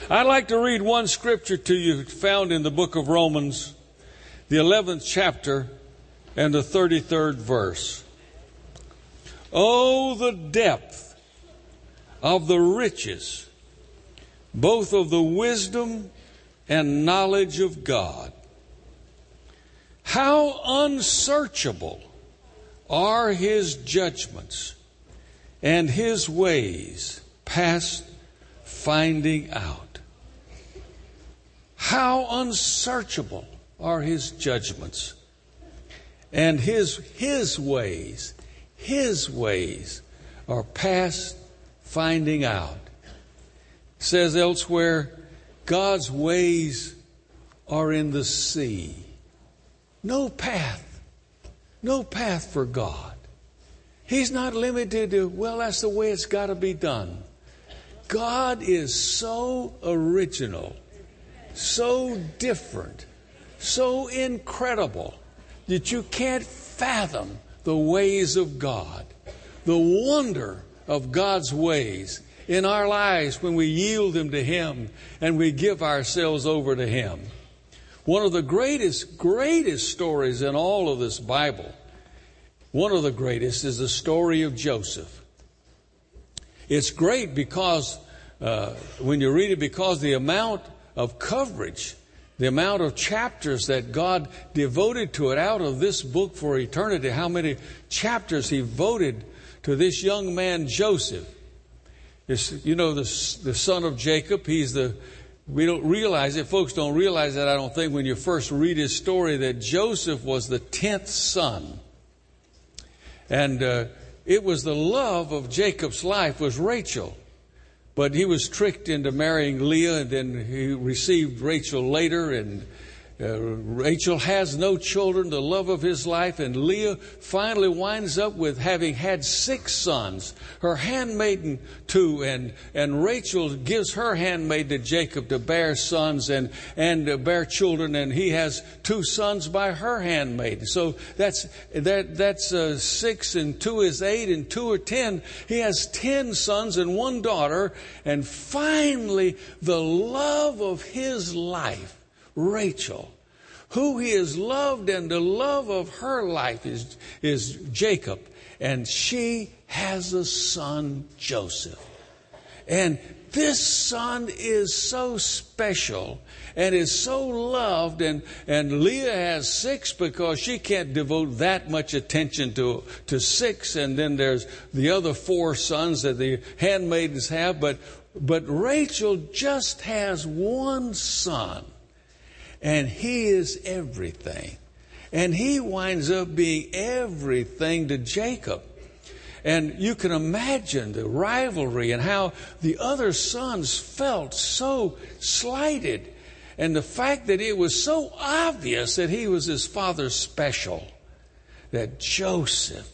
I'd like to read one scripture to you found in the book of Romans, the 11th chapter and the 33rd verse. Oh, the depth of the riches, both of the wisdom and knowledge of God. How unsearchable are His judgments and His ways past finding out. How unsearchable are His judgments and His ways are past finding out. It says elsewhere, God's ways are in the sea. No path for God. He's not limited to, well, that's the way it's got to be done. God is so original, so different, so incredible that you can't fathom the ways of God, the wonder of God's ways in our lives when we yield them to Him and we give ourselves over to Him. One of the greatest stories in all of this Bible, one of the greatest, is the story of Joseph. It's great because when you read it, because the amount of coverage, the amount of chapters that God devoted to it out of this book for eternity, how many chapters He devoted to this young man Joseph. You know, the son of Jacob. We don't realize it. Folks don't realize that, I don't think, when you first read his story, that Joseph was the 10th son. And it was the love of Jacob's life was Rachel. But he was tricked into marrying Leah, and then he received Rachel later, and Rachel has no children, the love of his life, and Leah finally winds up with having had 6 sons, her handmaiden 2, and Rachel gives her handmaid to Jacob to bear sons and bear children, and he has 2 sons by her handmaid. So that's 6 and 2 is 8 and 2 are 10. He has 10 sons and 1 daughter, and finally the love of his life, Rachel, who he has loved, and the love of her life is Jacob. And she has a son, Joseph. And this son is so special and is so loved. And Leah has 6 because she can't devote that much attention to 6. And then there's the other 4 sons that the handmaidens have. But Rachel just has 1 son. And he is everything. And he winds up being everything to Jacob. And you can imagine the rivalry and how the other sons felt so slighted. And the fact that it was so obvious that he was his father's special. That Joseph.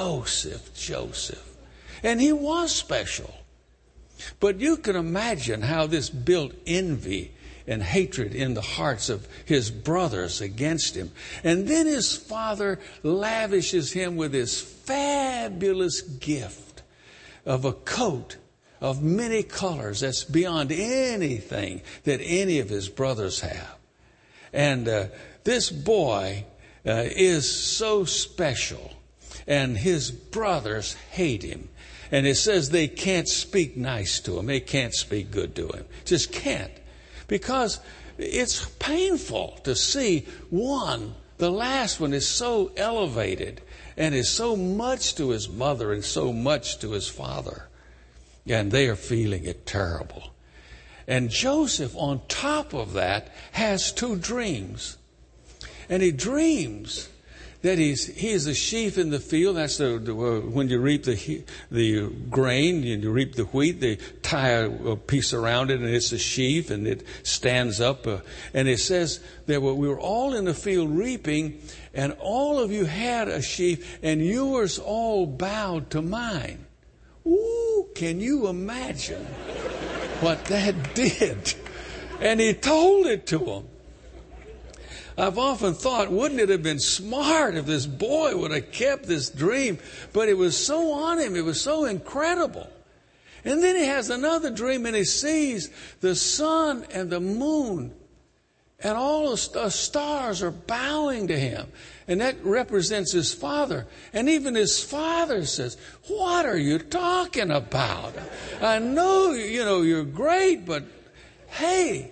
And he was special. But you can imagine how this built envy and hatred in the hearts of his brothers against him. And then his father lavishes him with his fabulous gift of a coat of many colors that's beyond anything that any of his brothers have. And this boy is so special, and his brothers hate him. And it says they can't speak nice to him. They can't speak good to him. Just can't. Because it's painful to see the last one is so elevated and is so much to his mother and so much to his father. And they are feeling it terrible. And Joseph, on top of that, has 2 dreams. And he dreams that he is a sheaf in the field. That's when you reap the grain, you reap the wheat, they tie a piece around it, and it's a sheaf, and it stands up. And it says that we were all in the field reaping, and all of you had a sheaf, and yours all bowed to mine. Ooh, can you imagine what that did? And he told it to them. I've often thought, wouldn't it have been smart if this boy would have kept this dream? But it was so on him. It was so incredible. And then he has another dream and he sees the sun and the moon and all the stars are bowing to him. And that represents his father. And even his father says, what are you talking about? I know, you're great, but hey,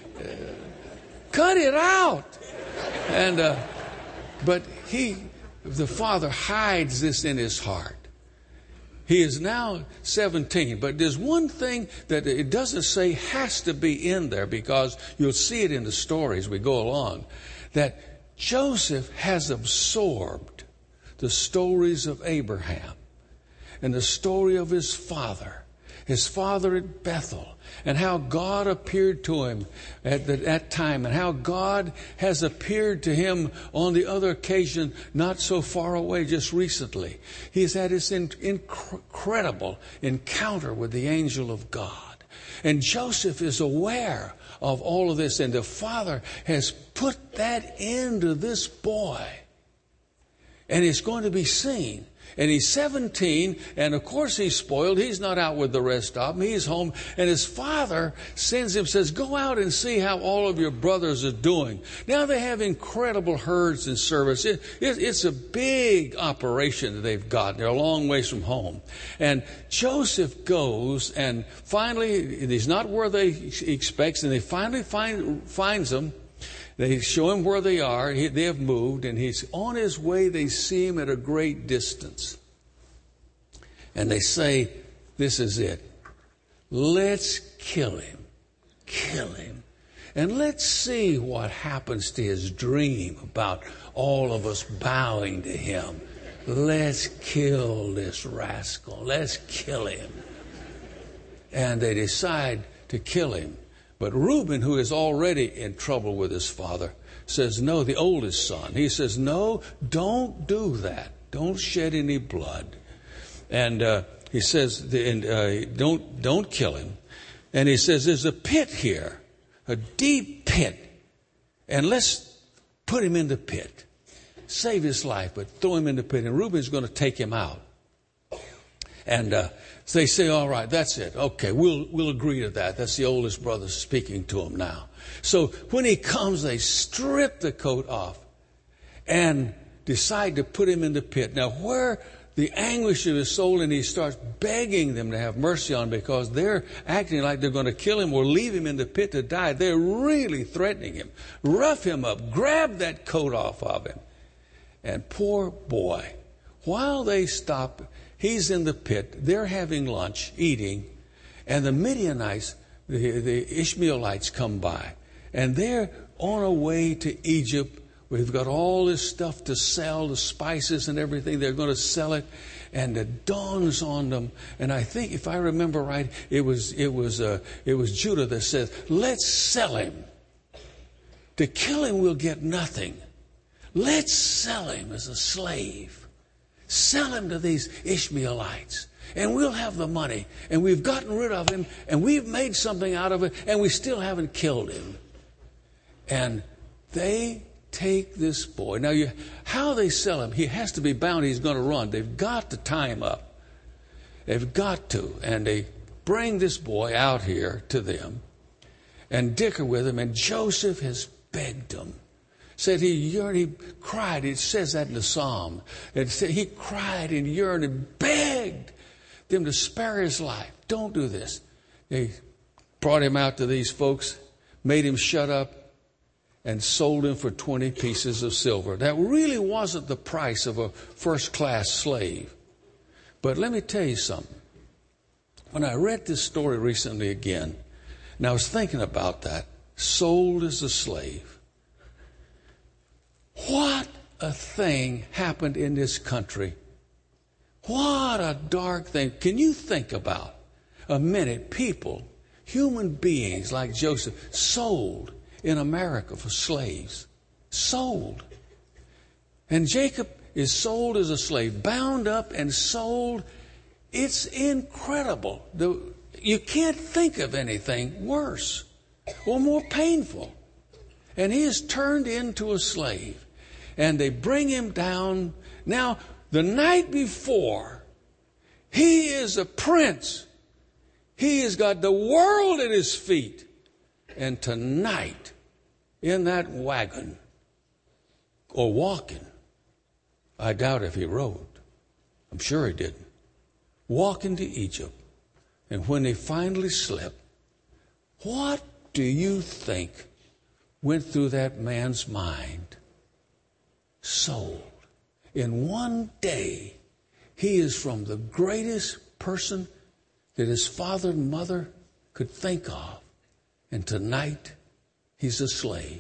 cut it out. And, but the father hides this in his heart. He is now 17, but there's one thing that it doesn't say has to be in there, because you'll see it in the story as we go along, that Joseph has absorbed the stories of Abraham and the story of his father at Bethel, and how God appeared to him at that time, and how God has appeared to him on the other occasion not so far away, just recently. He has had this incredible encounter with the angel of God. And Joseph is aware of all of this, and the father has put that into this boy. And it's going to be seen. And he's 17, and of course he's spoiled. He's not out with the rest of them. He's home, and his father sends him, says, go out and see how all of your brothers are doing. Now they have incredible herds and service. It's a big operation that they've got. They're a long ways from home. And Joseph goes, and finally, he's not where he expects, and they finally finds them. They show him where they are. They have moved, and he's on his way. They see him at a great distance. And they say, this is it. Let's kill him. Kill him. And let's see what happens to his dream about all of us bowing to him. Let's kill this rascal. Let's kill him. And they decide to kill him. But Reuben, who is already in trouble with his father, says, no, the oldest son. He says, no, don't do that. Don't shed any blood. And he says, don't kill him. And he says, there's a pit here, a deep pit. And let's put him in the pit. Save his life, but throw him in the pit. And Reuben's going to take him out. And so they say, all right, that's it. Okay, we'll agree to that. That's the oldest brother speaking to him now. So when he comes, they strip the coat off and decide to put him in the pit. Now, where the anguish of his soul, and he starts begging them to have mercy on him because they're acting like they're going to kill him or leave him in the pit to die. They're really threatening him. Rough him up. Grab that coat off of him. And poor boy, while they stop, he's in the pit. They're having lunch, eating, and the Midianites, the Ishmaelites, come by. And they're on a way to Egypt. We've got all this stuff to sell, the spices and everything. They're going to sell it. And it dawns on them. And I think, if I remember right, it was Judah that said, let's sell him. To kill him, we'll get nothing. Let's sell him as a slave. Sell him to these Ishmaelites. And we'll have the money. And we've gotten rid of him. And we've made something out of it. And we still haven't killed him. And they take this boy. Now, how they sell him, he has to be bound. He's going to run. They've got to tie him up. They've got to. And they bring this boy out here to them and dicker with him. And Joseph has begged him. Said he yearned, he cried. It says that in the Psalm. It said he cried and yearned and begged them to spare his life. Don't do this. They brought him out to these folks, made him shut up, and sold him for 20 pieces of silver. That really wasn't the price of a first-class slave. But let me tell you something. When I read this story recently again, and I was thinking about that, sold as a slave. What a thing happened in this country. What a dark thing. Can you think about a minute people, human beings like Joseph, sold in America for slaves? Sold. And Jacob is sold as a slave, bound up and sold. It's incredible. You can't think of anything worse or more painful. And he is turned into a slave. And they bring him down. Now, the night before, he is a prince. He has got the world at his feet. And tonight, in that wagon, or walking, I doubt if he rode. I'm sure he didn't. Walking to Egypt. And when they finally slept, what do you think went through that man's mind? Sold. In one day, he is from the greatest person that his father and mother could think of. And tonight, he's a slave.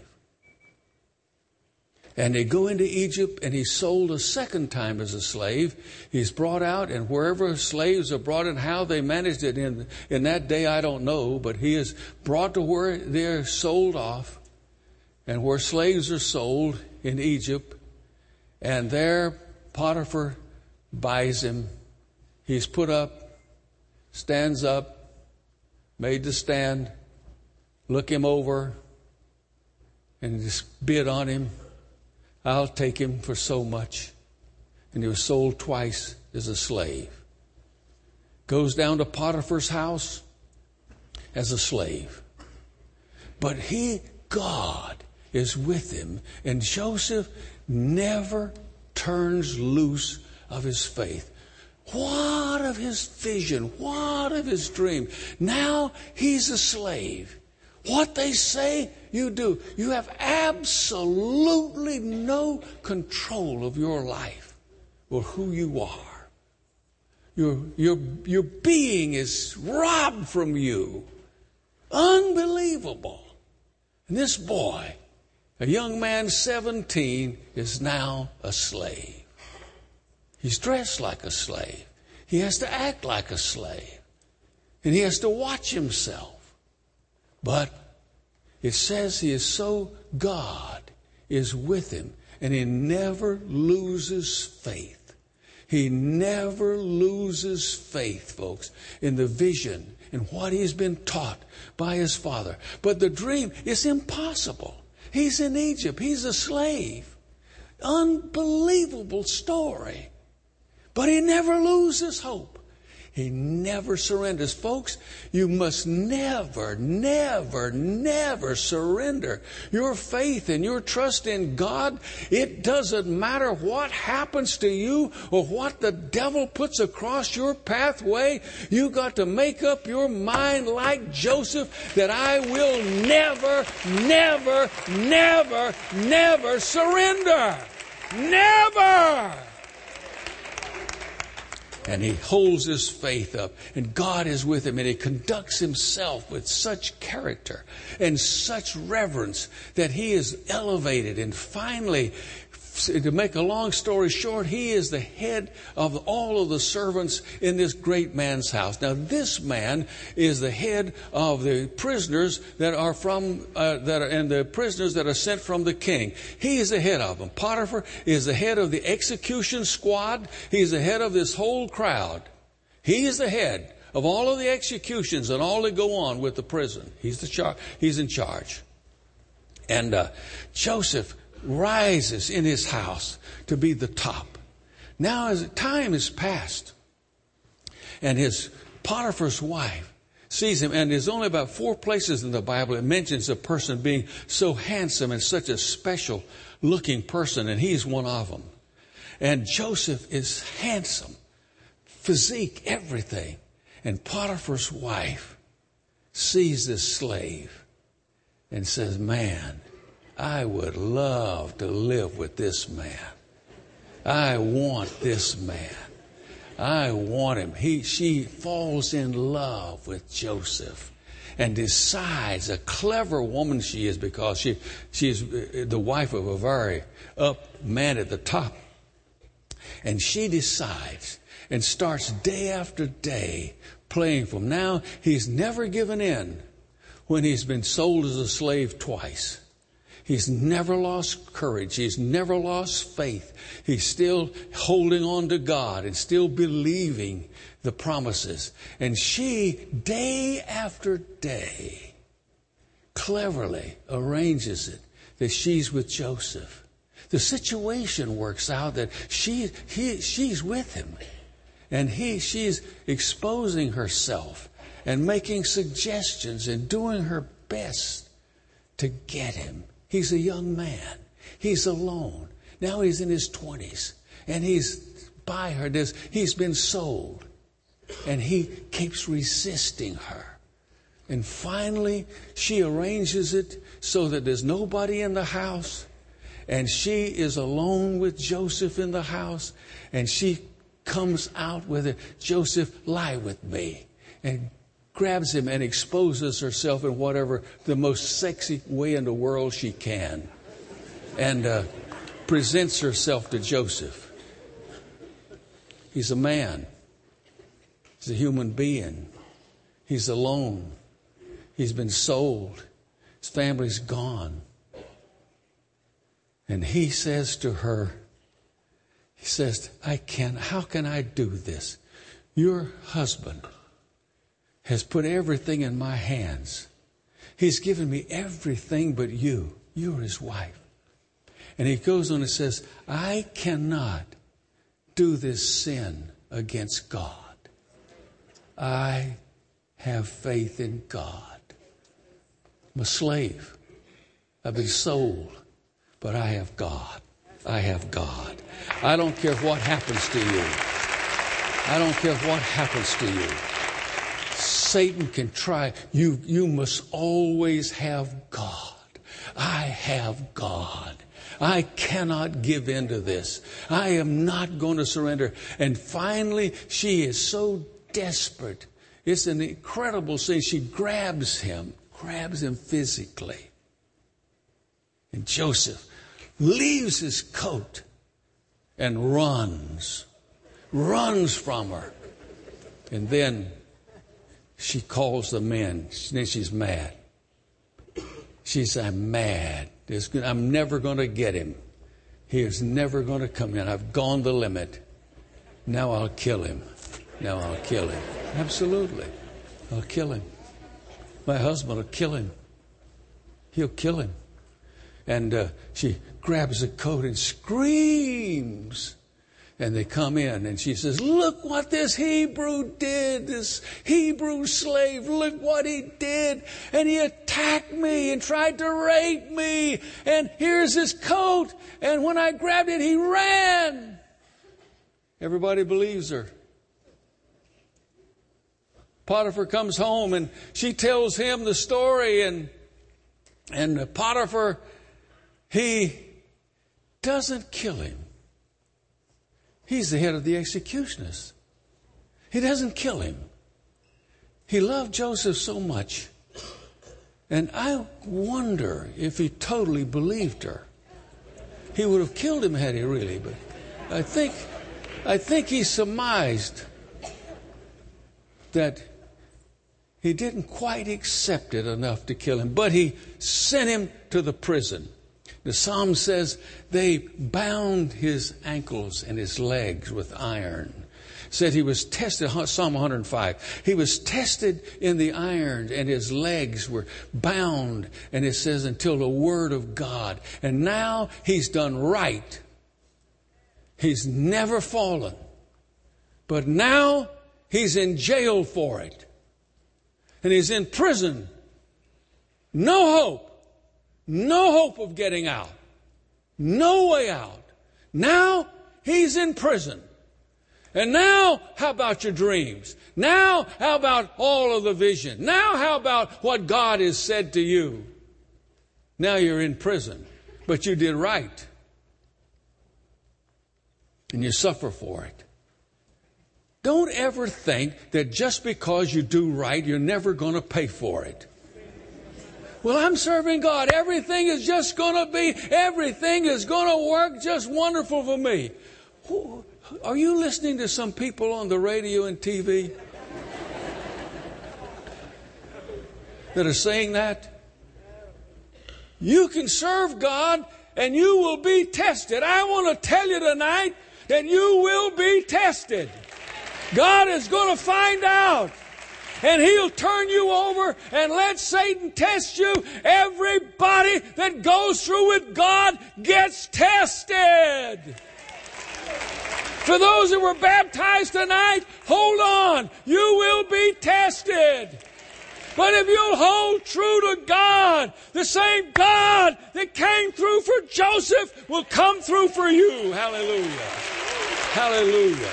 And they go into Egypt, and he's sold a second time as a slave. He's brought out, and wherever slaves are brought in, how they managed it in that day, I don't know. But he is brought to where they're sold off, and where slaves are sold in Egypt. And there, Potiphar buys him. He's put up, stands up, made to stand, look him over, and just bid on him. I'll take him for so much. And he was sold twice as a slave. Goes down to Potiphar's house as a slave. But God is with him. And Joseph never turns loose of his faith. What of his vision? What of his dream? Now he's a slave. What they say, you do. You have absolutely no control of your life or who you are. Your being is robbed from you. Unbelievable. And this boy, a young man, 17, is now a slave. He's dressed like a slave. He has to act like a slave. And he has to watch himself. But it says God is with him, and he never loses faith. He never loses faith, folks, in the vision and what he's been taught by his father. But the dream is impossible. He's in Egypt. He's a slave. Unbelievable story. But he never loses hope. He never surrenders. Folks, you must never, never, never surrender your faith and your trust in God. It doesn't matter what happens to you or what the devil puts across your pathway. You got to make up your mind like Joseph that I will never, never, never, never surrender. Never! And he holds his faith up, and God is with him, and he conducts himself with such character and such reverence that he is elevated. And finally, to make a long story short, he is the head of all of the servants in this great man's house. Now, this man is the head of the prisoners that are and the prisoners that are sent from the king. He is the head of them. Potiphar is the head of the execution squad. He's the head of this whole crowd. He is the head of all of the executions and all that go on with the prison. He's in charge. And Joseph rises in his house to be the top. Now, as time has passed, and his Potiphar's wife sees him, and there's only about 4 places in the Bible it mentions a person being so handsome and such a special looking person, and he's one of them. And Joseph is handsome, physique, everything. And Potiphar's wife sees this slave and says, man, I would love to live with this man. I want this man. I want him. She falls in love with Joseph and decides, a clever woman she is, because she's the wife of a very up man at the top. And she decides and starts day after day playing for him. Now, he's never given in when he's been sold as a slave twice. He's never lost courage. He's never lost faith. He's still holding on to God and still believing the promises. And she, day after day, cleverly arranges it that she's with Joseph. The situation works out that she's with him. And she's exposing herself and making suggestions and doing her best to get him. He's a young man. He's alone. Now he's in his 20s. And he's by her. He's been sold. And he keeps resisting her. And finally, she arranges it so that there's nobody in the house. And she is alone with Joseph in the house. And she comes out with it. Joseph, lie with me. And grabs him and exposes herself in whatever the most sexy way in the world she can. And presents herself to Joseph. He's a man. He's a human being. He's alone. He's been sold. His family's gone. And he says to her, he says, how can I do this? Your husband has put everything in my hands. He's given me everything but you. You're his wife. And he goes on and says, I cannot do this sin against God. I have faith in God. I'm a slave. I've been sold. But I have God. I have God. I don't care what happens to you. I don't care what happens to you. Satan can try. You must always have God. I have God. I cannot give in to this. I am not going to surrender. And finally, she is so desperate. It's an incredible scene. She grabs him physically. And Joseph leaves his coat and runs from her. And then she calls the men. Then she's mad. She says, I'm mad. I'm never going to get him. He is never going to come in. I've gone the limit. Now I'll kill him. Now I'll kill him. Absolutely. I'll kill him. My husband will kill him. He'll kill him. And she grabs the coat and screams. And they come in and she says, look what this Hebrew did, this Hebrew slave, look what he did. And he attacked me and tried to rape me. And here's his coat. And when I grabbed it, he ran. Everybody believes her. Potiphar comes home and she tells him the story. And Potiphar, he doesn't kill him. He's the head of the executioners. He doesn't kill him. He loved Joseph so much. And I wonder if he totally believed her. He would have killed him had he really, but I think he surmised that he didn't quite accept it enough to kill him, but he sent him to the prison. The Psalm says they bound his ankles and his legs with iron. Said he was tested, Psalm 105. He was tested in the iron and his legs were bound. And it says until the word of God. And now he's done right. He's never fallen. But now he's in jail for it. And he's in prison. No hope. No hope of getting out. No way out. Now he's in prison. And now, how about your dreams? Now, how about all of the vision? Now, how about what God has said to you? Now you're in prison, but you did right. And you suffer for it. Don't ever think that just because you do right, you're never going to pay for it. Well, I'm serving God. Everything is just going to work just wonderful for me. Are you listening to some people on the radio and TV that are saying that? You can serve God and you will be tested. I want to tell you tonight that you will be tested. God is going to find out. And He'll turn you over and let Satan test you. Everybody that goes through with God gets tested. For those that were baptized tonight, hold on. You will be tested. But if you'll hold true to God, the same God that came through for Joseph will come through for you. Hallelujah. Hallelujah.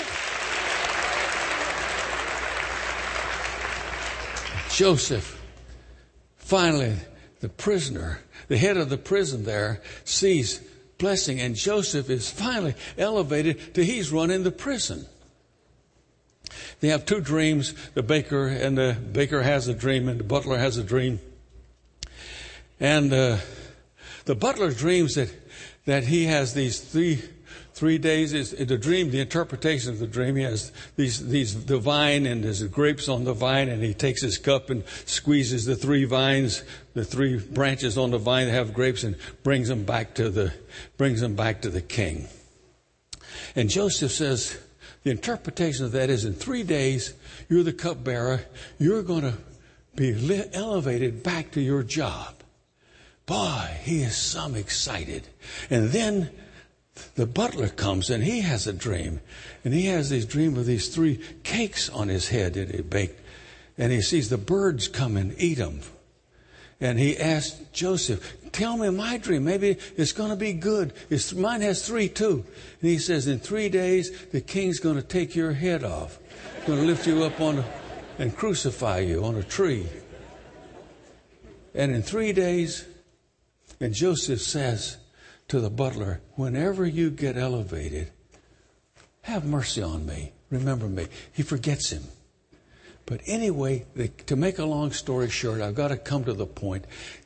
Joseph, finally, the prisoner, the head of the prison there, sees blessing, and Joseph is finally elevated to he's running the prison. They have two dreams. The baker has a dream, and the butler has a dream. And the butler dreams that he has these three days. Is the dream, the interpretation of the dream. He has the vine, and there's grapes on the vine, and he takes his cup and squeezes the three branches on the vine that have grapes, and brings them back to the king. And Joseph says, the interpretation of that is, in 3 days, you're the cupbearer. You're going to be elevated back to your job. Boy, he is some excited. And then the butler comes, and he has a dream. And he has this dream of these 3 cakes on his head that he baked. And he sees the birds come and eat them. And he asked Joseph, tell me my dream. Maybe it's going to be good. Mine has 3 too. And he says, in 3 days, the king's going to take your head off. He's going to lift you up and crucify you on a tree. And in 3 days, and Joseph says to the butler, whenever you get elevated, have mercy on me. Remember me. He forgets him. But anyway, to make a long story short, I've got to come to the point.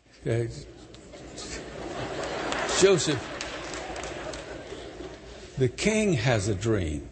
Joseph, the king has a dream.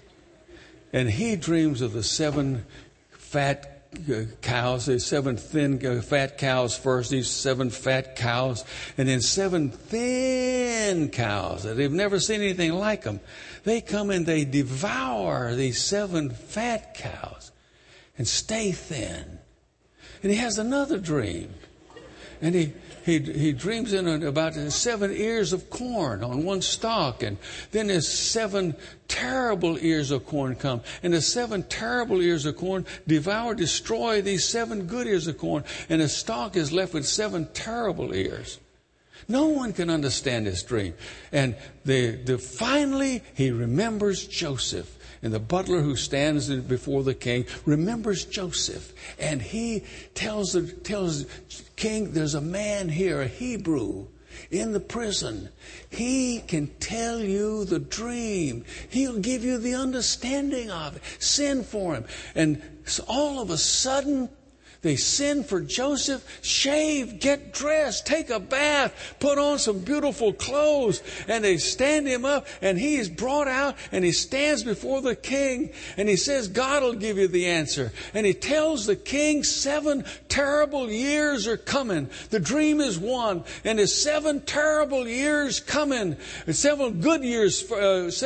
And he dreams of the 7 fat cows. There's 7 thin fat cows first, these 7 fat cows, and then 7 thin cows that they've never seen anything like them. They come and they devour these 7 fat cows and stay thin. And he has another dream. And he dreams about 7 ears of corn on one stalk. And then there's 7 terrible ears of corn come. And the 7 terrible ears of corn destroy these 7 good ears of corn. And the stalk is left with 7 terrible ears. No one can understand this dream. And finally he remembers Joseph. And the butler who stands before the king remembers Joseph. And he tells king, there's a man here, a Hebrew, in the prison. He can tell you the dream. He'll give you the understanding of it. Send for him. And so all of a sudden, they send for Joseph, shave, get dressed, take a bath, put on some beautiful clothes, and they stand him up, and he is brought out, and he stands before the king, and he says, God will give you the answer. And he tells the king 7 terrible years are coming. The dream is one, and there's 7 terrible years coming. 7 good years first,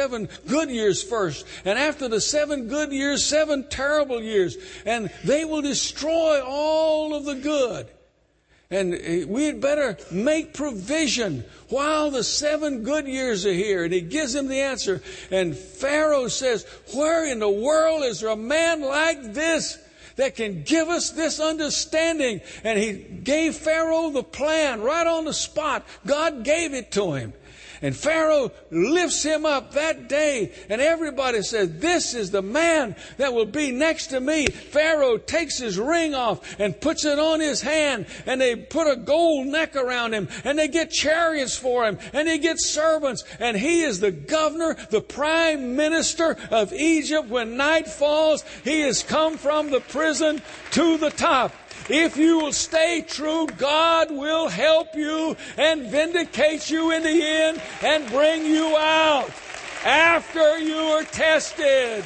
and after the 7 good years, 7 terrible years, and they will destroy all of the good. And we had better make provision while the 7 good years are here. And he gives him the answer. And Pharaoh says, where in the world is there a man like this that can give us this understanding? And he gave Pharaoh the plan right on the spot. God gave it to him. And Pharaoh lifts him up that day. And everybody says, this is the man that will be next to me. Pharaoh takes his ring off and puts it on his hand. And they put a gold neck around him. And they get chariots for him. And he gets servants. And he is the governor, the prime minister of Egypt. When night falls, he has come from the prison to the top. If you will stay true, God will help you and vindicate you in the end and bring you out after you are tested.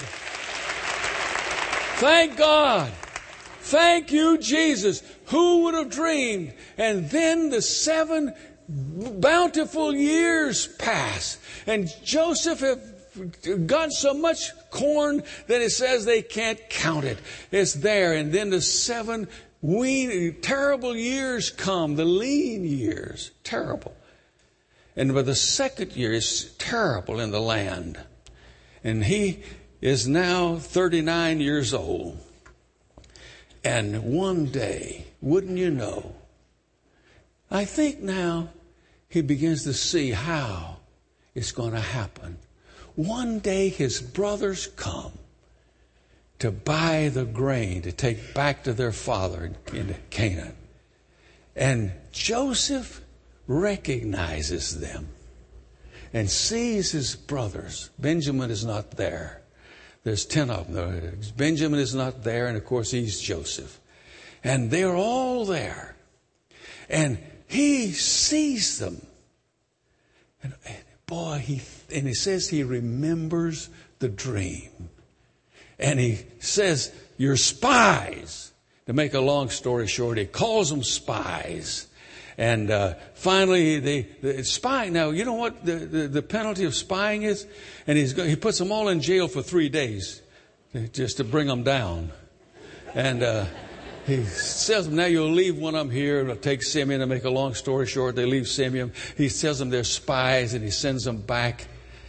Thank God. Thank you, Jesus. Who would have dreamed? And then the 7 bountiful years pass. And Joseph got so much corn that it says they can't count it. It's there. And then the 7 terrible years come, the lean years, terrible. But the second year is terrible in the land. And he is now 39 years old. And one day, wouldn't you know, I think now he begins to see how it's going to happen. One day his brothers come to buy the grain to take back to their father in Canaan. And Joseph recognizes them and sees his brothers. Benjamin is not there. There's 10 of them. Benjamin is not there, and of course he's Joseph. And they're all there. And he sees them. And boy, he says he remembers the dream. And he says, "You're spies." To make a long story short, he calls them spies. And finally, the spying. Now, you know what the penalty of spying is? And he puts them all in jail for 3 days just to bring them down. And he tells them, "Now you'll leave when I'm here." It'll take Simeon. To make a long story short, they leave Simeon. He tells them they're spies, and he sends them back.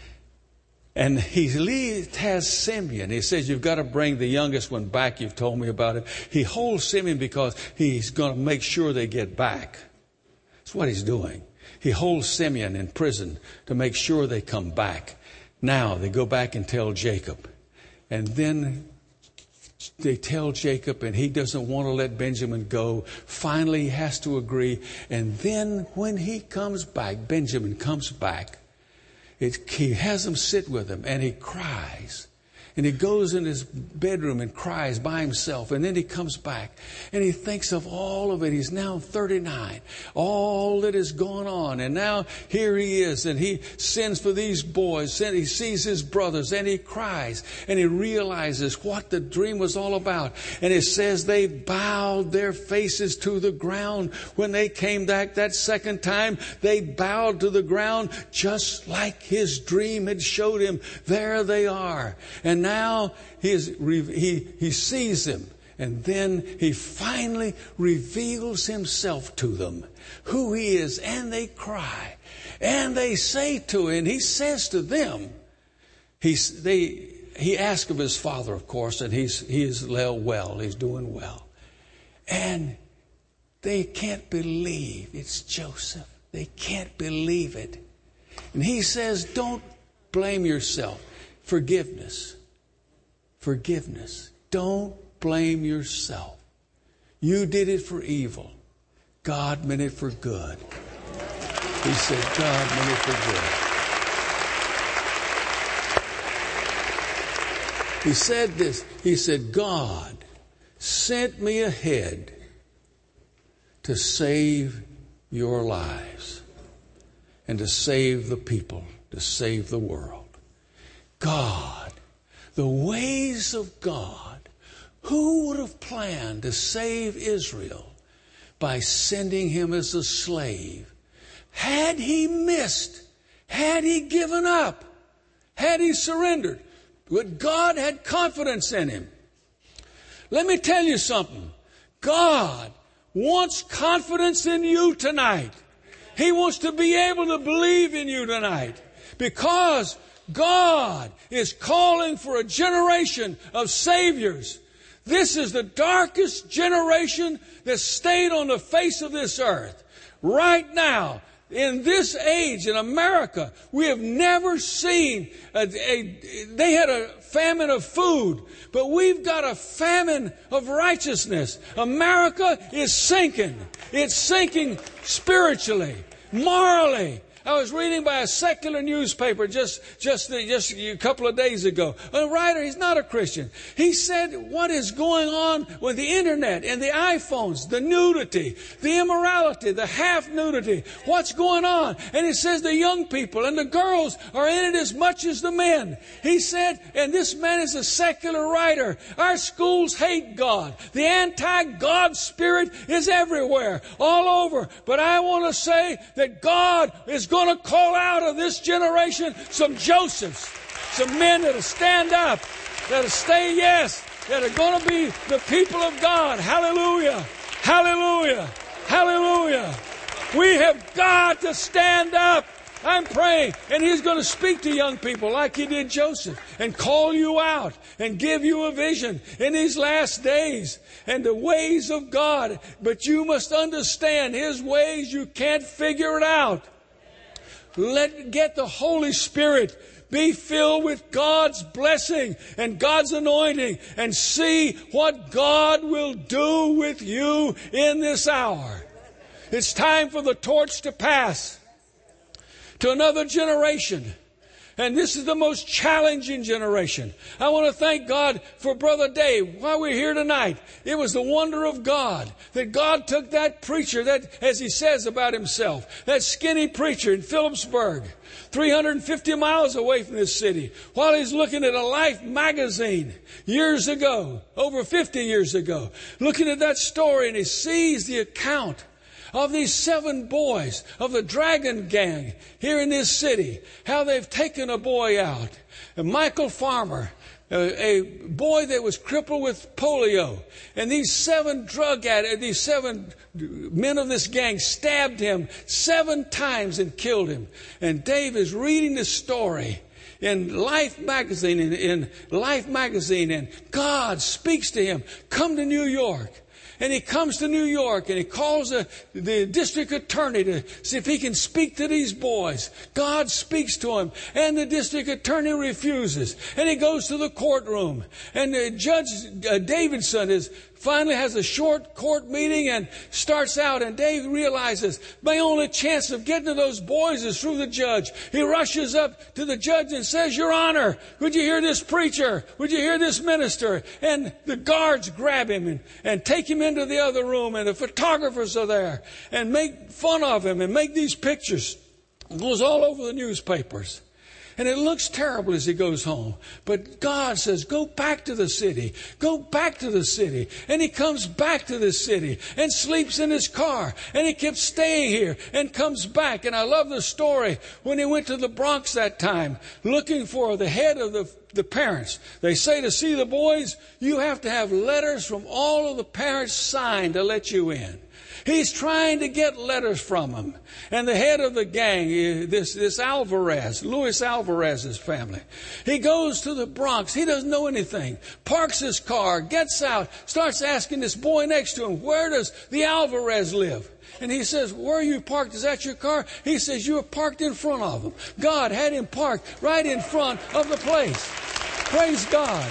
And he has Simeon. He says, "You've got to bring the youngest one back. You've told me about it." He holds Simeon because he's going to make sure they get back. That's what he's doing. He holds Simeon in prison to make sure they come back. Now they go back and tell Jacob. And then they tell Jacob, and he doesn't want to let Benjamin go. Finally, he has to agree. And then when he comes back, Benjamin comes back. He has him sit with him, and he cries. And he goes in his bedroom and cries by himself. And then he comes back and he thinks of all of it. He's now 39. All that has gone on. And now here he is. And he sends for these boys. And he sees his brothers and he cries. And he realizes what the dream was all about. And it says they bowed their faces to the ground. When they came back that second time, they bowed to the ground just like his dream had showed him. There they are. And now he sees them, and then he finally reveals himself to them, who he is, and they cry, and they say to him, and he says to them, he asks of his father, of course, and he is well, he's doing well, and they can't believe it's Joseph. They can't believe it, and he says, "Don't blame yourself. Forgiveness. Don't blame yourself. You did it for evil. God meant it for good." He said, God meant it for good. He said this. He said, "God sent me ahead to save your lives and to save the people, to save the world." God. The ways of God. Who would have planned to save Israel by sending him as a slave? Had he missed, had he given up, had he surrendered, but God had confidence in him. Let me tell you something. God wants confidence in you tonight. He wants to be able to believe in you tonight, because God is calling for a generation of saviors. This is the darkest generation that's stayed on the face of this earth. Right now, in this age in America, we have never seen they had a famine of food, but we've got a famine of righteousness. America is sinking. It's sinking spiritually, morally. I was reading by a secular newspaper just a couple of days ago. A writer, he's not a Christian. He said what is going on with the internet and the iPhones, the nudity, the immorality, the half nudity, what's going on. And he says the young people and the girls are in it as much as the men. He said, and this man is a secular writer, our schools hate God. The anti-God spirit is everywhere, all over. But I want to say that God is going to call out of this generation some Josephs, some men that'll stand up, that'll say yes, that are going to be the people of God. Hallelujah! Hallelujah! Hallelujah! We have got to stand up I'm praying, and He's going to speak to young people like He did Joseph and call you out and give you a vision in these last days and the ways of God. But you must understand His ways. You can't figure it out. Get the Holy Spirit. Be filled with God's blessing and God's anointing and see what God will do with you in this hour. It's time for the torch to pass to another generation. And this is the most challenging generation. I want to thank God for Brother Dave. While we're here tonight, it was the wonder of God that God took that preacher, that, as he says about himself, that skinny preacher in Phillipsburg, 350 miles away from this city, while he's looking at a Life magazine years ago, over 50 years ago, looking at that story, and he sees the account of these 7 boys of the Dragon Gang here in this city, how they've taken a boy out. And Michael Farmer, a boy that was crippled with polio. And these 7 these 7 men of this gang stabbed him 7 times and killed him. And Dave is reading this story in Life magazine, and God speaks to him, come to New York. And he comes to New York and he calls the district attorney to see if he can speak to these boys. God speaks to him, and the district attorney refuses. And he goes to the courtroom, and Judge Davidson finally has a short court meeting and starts out, and Dave realizes my only chance of getting to those boys is through the judge. He rushes up to the judge and says, Your Honor, would you hear this preacher? Would you hear this minister? And the guards grab him and take him into the other room, and the photographers are there and make fun of him and make these pictures. It goes all over the newspapers. And it looks terrible as he goes home. But God says, go back to the city. Go back to the city. And he comes back to the city and sleeps in his car. And he kept staying here and comes back. And I love the story when he went to the Bronx that time, looking for the head of the parents. They say to see the boys, you have to have letters from all of the parents signed to let you in. He's trying to get letters from them. And the head of the gang, this Alvarez, Luis Alvarez's family, he goes to the Bronx. He doesn't know anything. Parks his car, gets out, starts asking this boy next to him, where does the Alvarez live? And he says, where are you parked? Is that your car? He says, you were parked in front of him. God had him parked right in front of the place. Praise God.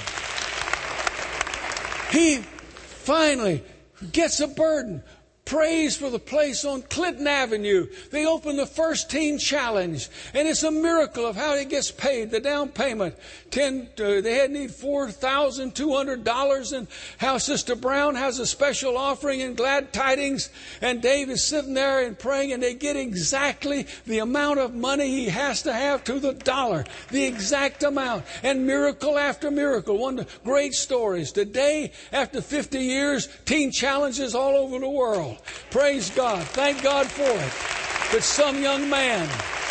He finally gets a burden. Prays for the place on Clinton Avenue. They open the First Teen Challenge, and it's a miracle of how he gets paid. The down payment, they had need $4,200, and how Sister Brown has a special offering in Glad Tidings, and Dave is sitting there and praying, and they get exactly the amount of money he has to have to the dollar, the exact amount, and miracle after miracle. One of the great stories. Today, after 50 years, teen challenges all over the world. Praise God. Thank God for it. But some young man,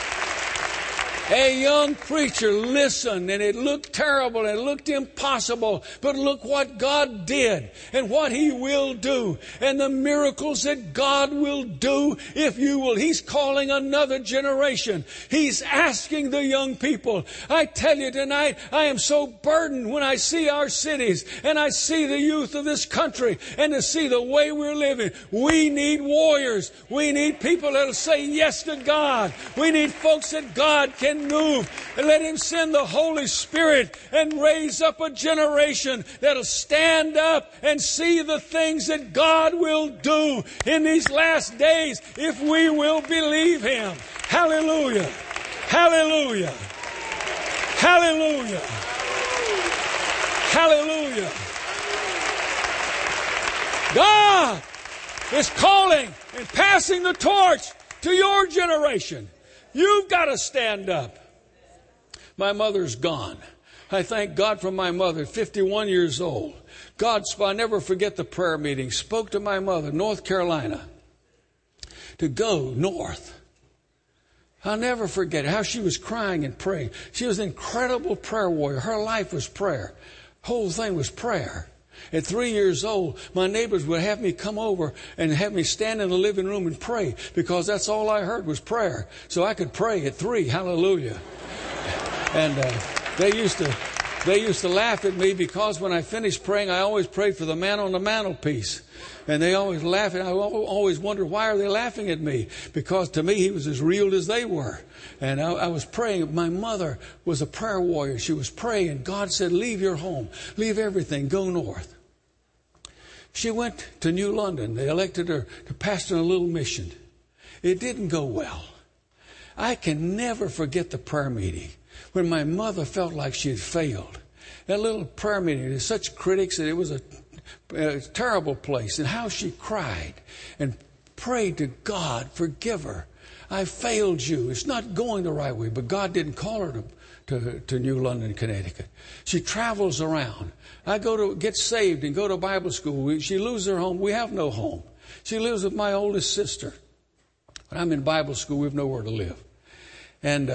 a young preacher, listened, and it looked terrible and it looked impossible. But look what God did and what He will do and the miracles that God will do if you will. He's calling another generation. He's asking the young people. I tell you tonight, I am so burdened when I see our cities and I see the youth of this country and to see the way we're living. We need warriors. We need people that will say yes to God. We need folks that God can move and let Him send the Holy Spirit and raise up a generation that'll stand up and see the things that God will do in these last days if we will believe Him. Hallelujah. Hallelujah. Hallelujah. Hallelujah. God is calling and passing the torch to your generation. You've got to stand up. My mother's gone. I thank God for my mother, 51 years old. I never forget the prayer meeting. Spoke to my mother, North Carolina, to go north. I'll never forget how she was crying and praying. She was an incredible prayer warrior. Her life was prayer. Whole thing was prayer. At 3 years old, my neighbors would have me come over and have me stand in the living room and pray, because that's all I heard was prayer. So I could pray at 3. Hallelujah. And they used to laugh at me because when I finished praying, I always prayed for the man on the mantelpiece. And they always laughed. And I always wondered, why are they laughing at me? Because to me, he was as real as they were. And I was praying. My mother was a prayer warrior. She was praying. And God said, leave your home. Leave everything. Go north. She went to New London. They elected her to pastor a little mission. It didn't go well. I can never forget the prayer meeting when my mother felt like she had failed. That little prayer meeting, there's such critics that it was a terrible place. And how she cried and prayed to God, forgive her. I failed you. It's not going the right way. But God didn't call her to New London, Connecticut. She travels around. I go to get saved and go to Bible school. She loses her home. We have no home. She lives with my oldest sister. When I'm in Bible school, we have nowhere to live. And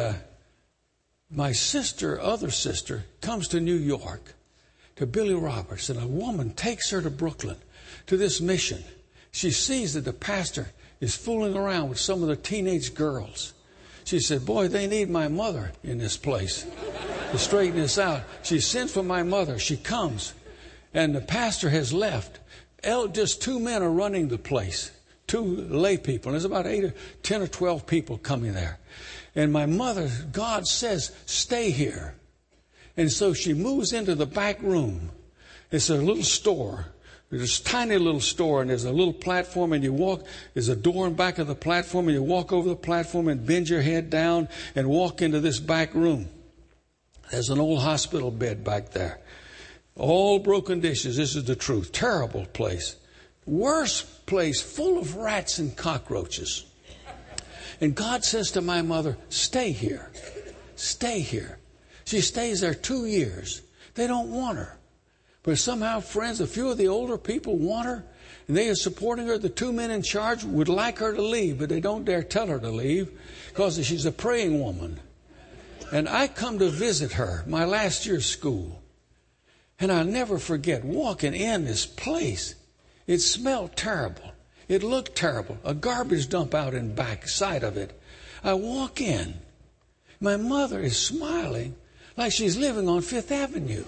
my other sister, comes to New York, to Billy Roberts, and a woman takes her to Brooklyn, to this mission. She sees that the pastor is fooling around with some of the teenage girls. She said, boy, they need my mother in this place to straighten this out. She sends for my mother. She comes, and the pastor has left. Just 2 men are running the place, 2 lay people. And there's about 10 or 12 people coming there. And my mother, God says, stay here. And so she moves into the back room. It's a little store. There's a tiny little store, and there's a little platform, and you walk. There's a door in back of the platform, and you walk over the platform and bend your head down and walk into this back room. There's an old hospital bed back there. All broken dishes. This is the truth. Terrible place. Worst place, full of rats and cockroaches. And God says to my mother, stay here. Stay here. She stays there 2 years. They don't want her. But somehow, friends, a few of the older people want her, and they are supporting her. The 2 men in charge would like her to leave, but they don't dare tell her to leave because she's a praying woman. And I come to visit her, my last year's school. And I'll never forget walking in this place. It smelled terrible. It looked terrible. A garbage dump out in back side of it. I walk in. My mother is smiling like she's living on Fifth Avenue.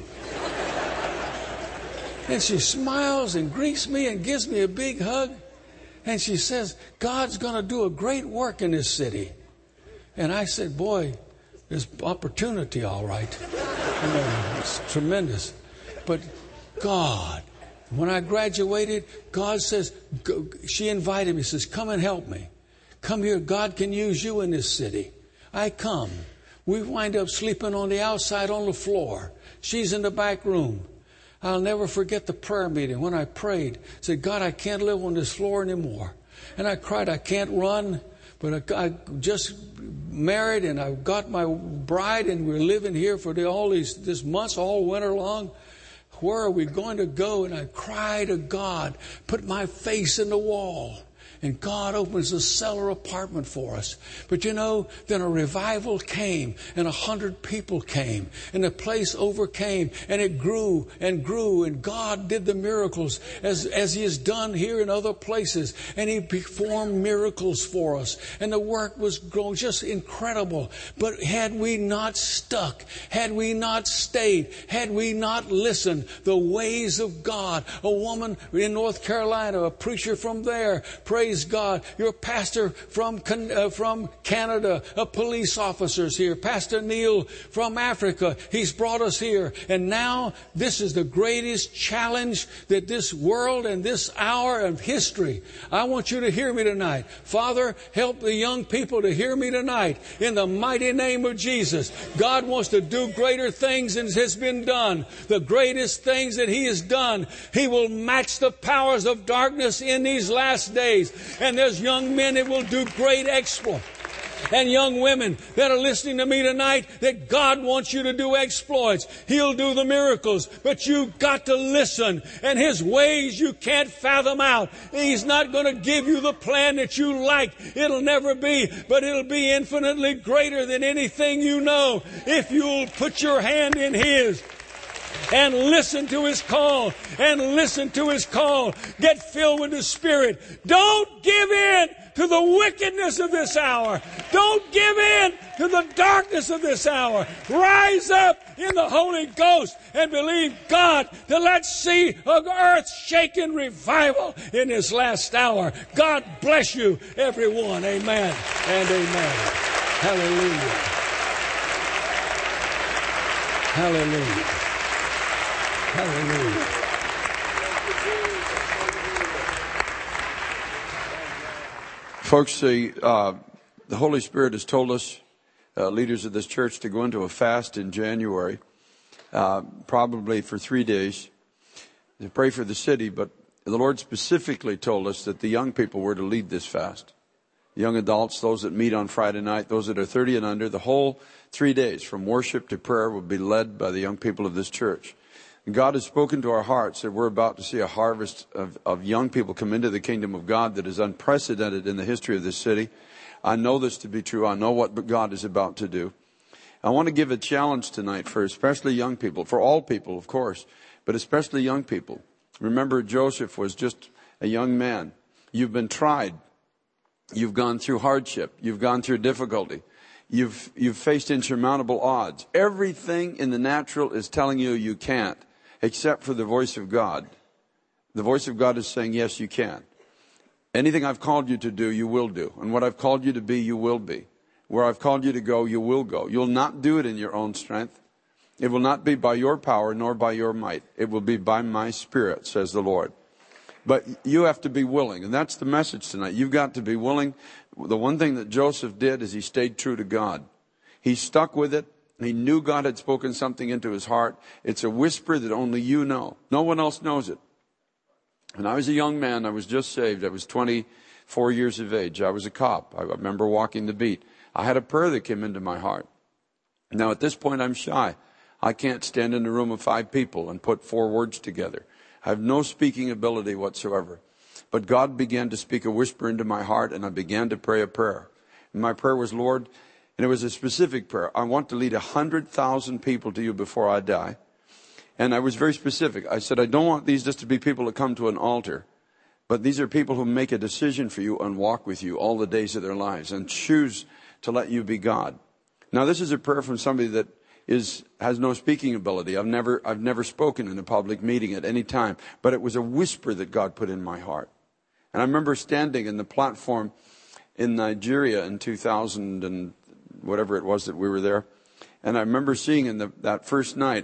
And she smiles and greets me and gives me a big hug. And she says, God's going to do a great work in this city. And I said, boy, there's opportunity, all right. It's tremendous. But God, when I graduated, God says, she invited me, says, come and help me. Come here. God can use you in this city. I come. We wind up sleeping on the outside on the floor. She's in the back room. I'll never forget the prayer meeting when I prayed. Said, God, I can't live on this floor anymore. And I cried, I can't run. But I just married and I got my bride and we're living here for this months, all winter long. Where are we going to go? And I cry to God, put my face in the wall. And God opens a cellar apartment for us. But you know, then a revival came and 100 people came and the place overcame and it grew and grew. And God did the miracles as He has done here in other places. And He performed miracles for us. And the work was growing just incredible. But had we not stuck, had we not stayed, had we not listened, the ways of God, a woman in North Carolina, a preacher from there, praise God. Your pastor from Canada, police officers here. Pastor Neil from Africa. He's brought us here. And now this is the greatest challenge that this world and this hour of history. I want you to hear me tonight. Father, help the young people to hear me tonight. In the mighty name of Jesus. God wants to do greater things than has been done. The greatest things that He has done. He will match the powers of darkness in these last days. And there's young men that will do great exploits. And young women that are listening to me tonight, that God wants you to do exploits. He'll do the miracles. But you've got to listen. And His ways you can't fathom out. He's not going to give you the plan that you like. It'll never be. But it'll be infinitely greater than anything you know. If you'll put your hand in His. and listen to His call. And listen to His call. Get filled with the Spirit. Don't give in to the wickedness of this hour. Don't give in to the darkness of this hour. Rise up in the Holy Ghost and believe God to let's see an earth-shaking revival in this last hour. God bless you, everyone. Amen and amen. Hallelujah. Hallelujah. Hallelujah. Folks, the Holy Spirit has told us, leaders of this church, to go into a fast in January, probably for 3 days, to pray for the city. But the Lord specifically told us that the young people were to lead this fast. Young adults, those that meet on Friday night, those that are 30 and under, the whole 3 days from worship to prayer will be led by the young people of this church. And God has spoken to our hearts that we're about to see a harvest of young people come into the kingdom of God that is unprecedented in the history of this city. I know this to be true. I know what God is about to do. I want to give a challenge tonight for especially young people, for all people, of course, but especially young people. Remember, Joseph was just a young man. You've been tried. You've gone through hardship. You've gone through difficulty. You've faced insurmountable odds. Everything in the natural is telling you you can't, except for the voice of God. The voice of God is saying, yes, you can. Anything I've called you to do, you will do. And what I've called you to be, you will be. Where I've called you to go, you will go. You'll not do it in your own strength. It will not be by your power nor by your might. It will be by my Spirit, says the Lord. But you have to be willing, and that's the message tonight. You've got to be willing. The one thing that Joseph did is he stayed true to God. He stuck with it. He knew God had spoken something into his heart. It's a whisper that only you know. No one else knows it. When I was a young man, I was just saved. I was 24 years of age. I was a cop. I remember walking the beat. I had a prayer that came into my heart. Now, at this point, I'm shy. I can't stand in a room of 5 people and put 4 words together. I have no speaking ability whatsoever. But God began to speak a whisper into my heart, and I began to pray a prayer. And my prayer was, Lord, and it was a specific prayer. I want to lead 100,000 people to you before I die. And I was very specific. I said, I don't want these just to be people that come to an altar, but these are people who make a decision for you and walk with you all the days of their lives and choose to let you be God. Now, this is a prayer from somebody that has no speaking ability. I've never spoken in a public meeting at any time, but it was a whisper that God put in my heart. And I remember standing in the platform in Nigeria in 2000 and whatever it was that we were there. And I remember seeing in that first night,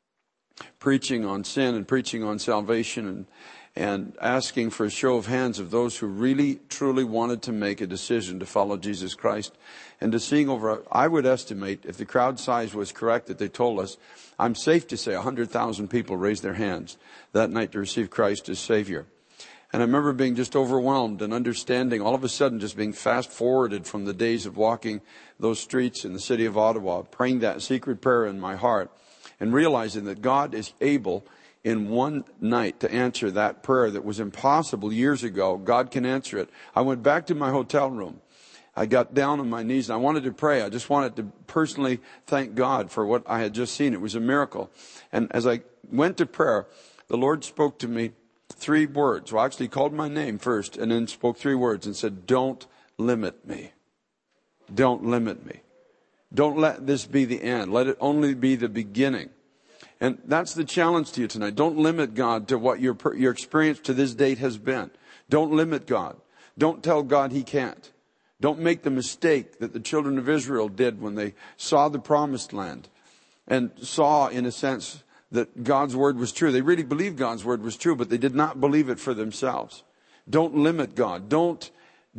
preaching on sin and preaching on salvation and asking for a show of hands of those who really, truly wanted to make a decision to follow Jesus Christ. And to seeing over, I would estimate, if the crowd size was correct that they told us, I'm safe to say 100,000 people raised their hands that night to receive Christ as Savior. And I remember being just overwhelmed and understanding, all of a sudden just being fast forwarded from the days of walking those streets in the city of Ottawa, praying that secret prayer in my heart, and realizing that God is able in one night to answer that prayer that was impossible years ago. God can answer it. I went back to my hotel room. I got down on my knees and I wanted to pray. I just wanted to personally thank God for what I had just seen. It was a miracle. And as I went to prayer, the Lord spoke to me 3 words. Well, actually, he called my name first and then spoke 3 words and said, don't limit me. Don't limit me. Don't let this be the end. Let it only be the beginning. And that's the challenge to you tonight. Don't limit God to what your experience to this date has been. Don't limit God. Don't tell God he can't. Don't make the mistake that the children of Israel did when they saw the promised land and saw, in a sense, that God's word was true. They really believed God's word was true, but they did not believe it for themselves. Don't limit God. Don't